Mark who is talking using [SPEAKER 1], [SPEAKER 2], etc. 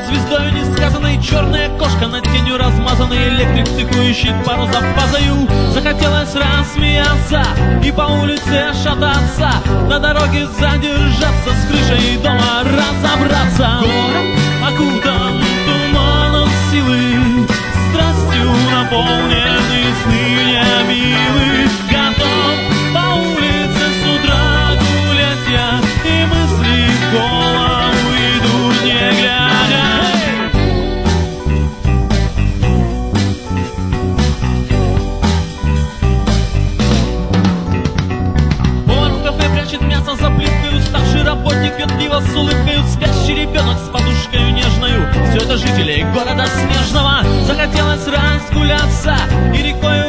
[SPEAKER 1] звездою несказанной, черная кошка над тенью размазанной, электрик цикующий пару за фазою. Захотелось рассмеяться и по улице шататься, на дороге задержаться, с крышей дома разобраться. Город окутан туманом силы, страстью наполнены сны необилы. Готов по улице с утра гулять я, и мысли в голову идут не глядя. Повар в кафе прячет мясо за плиткой, уставший работник пьет пиво с улыбкой, спящий ребенок с подушкой нежною. Все это жители города снежного. Захотелось разгуляться и рекой